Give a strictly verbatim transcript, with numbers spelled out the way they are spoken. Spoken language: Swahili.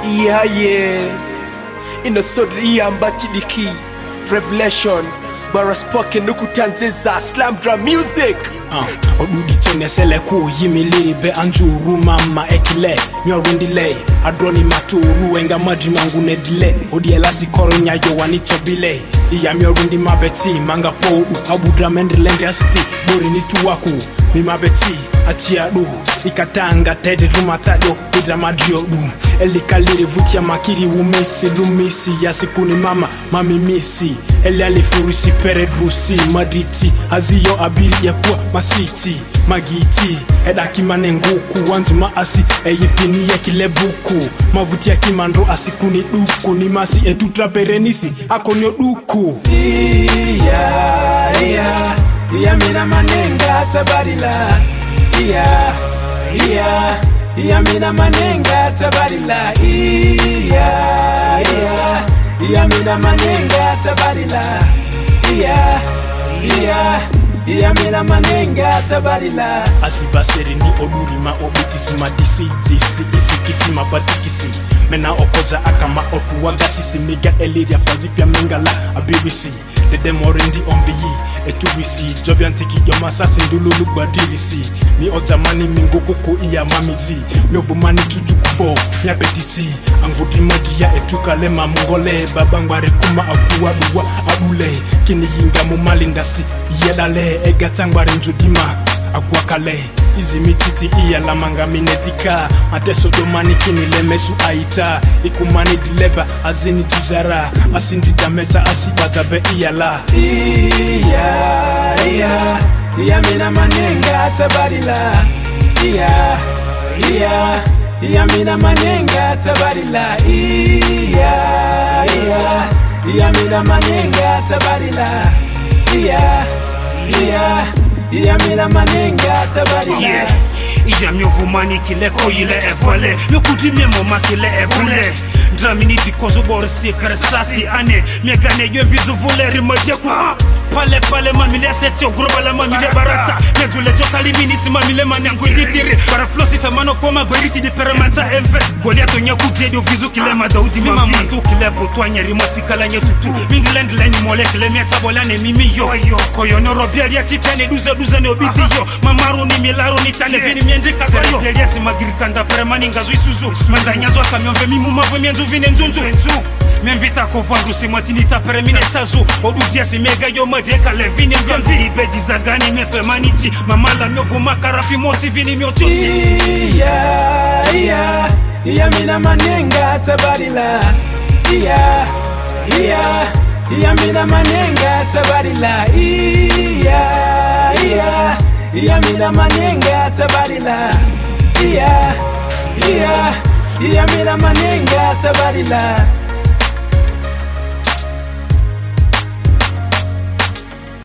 Yeah, yeah. In the story ambatidiki Revelation Bara spoken nukutanzeza Slam drum music. Ah, odudi tone sele ku yimiliri be anjuru mama ekile nyorundile adroni maturu enga madri mangu nedile odi elasi koronya yo wani chobile iya myorundi mabeti manga podu abudra mendrelende asiti bori ni tuwaku mi mabeti achia du ikatanga tede rumatajo bidra madrio du elikaliri vutia makiri umesi lumisi ya sikuni mama mami misi eli alifurisi peredrusi madriti aziyo abiri ya kuwa masiti magiti edaki manenguku wanzuma asi eyipini ya kilebuku mavuti ya kimandro asikuni duku ni masi etutra perenisi akonyo duku iya iya iya mina manenga tabarila iya iya iya mina manenga tabarila iya iya iya mina manenga tabarila iya iya iya mina manenga tabarila asibaseri ni olurima obitisi madisi jisi isikisi mabatikisi mena okoza akama otu wagatisi mega eliria fazipia mengala abibisi the demorendi onviyi etubisi jobiantiki yomasasi ndululu gbadirisi mi ojamani mingokuku iya mamizi miovumani chujukufo nyabetiti angudi madia etukale mamungole babangware kuma akuwa duwa abule kini yinga mumalindasi yedale egatangware njudima akwakale izimititi iya lamanga minetika mateso domani kini lemesu aita ikumani dileba azini dizara asindi dameta asibazabe iya la iya iya iya mina manenga tabarila iya iya iya mina manenga tabarila iya iya iya mina manenga tabarila iya iya iya mina manenga tabarila yeah. Iya miovumani kile koyile evole Yokudimie moma kile evule Dramini di kozo borsi persasi ane Miegane yo vizu vule rimodye kwa Pale pale mamile seti ogrobala mamile barata Medule jokali minisi mamile manyangu iditiri Bara flosi femano koma gweriti di peramata enve Goliato nye kudye dio vizu kile madaudi mima mantu kile botwa nye rimasi kala nye tutu Mindilend leni mole kile mietabolane mimi yo Koyo noro biari ya titane duze duze ne obiti yo Mamaru ni milaro ni tane vini miendika kwa yo Biari ya si magirikanda peremani ngazu isuzu Mandanyazo akamionve mimu mavo mienzu vine nzunzu Mienvita kovandu si matinita peremine chazo Odudia si mega yo madeka levine Mvianviri bedi zagani mefe maniti Mamala miofu makarafi moti vini miochoti Iya, iya, iya mina manenga tabarila Iya, iya, iya mina manenga tabarila Iya, iya, iya mina manenga tabarila Iya, iya, iya mina manenga tabarila